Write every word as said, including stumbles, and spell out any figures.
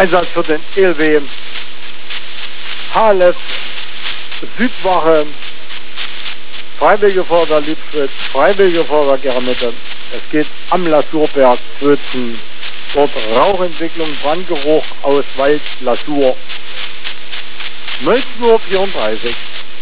Einsatz für den E L W H L F Südwache, Freiwillige Feuerwehr Liebfried, Freiwillige Feuerwehr Germette. Es geht am Lasurberg Zwötzen. Dort Rauchentwicklung, Brandgeruch aus Wald, Lasur. neunzehn Uhr vierunddreißig.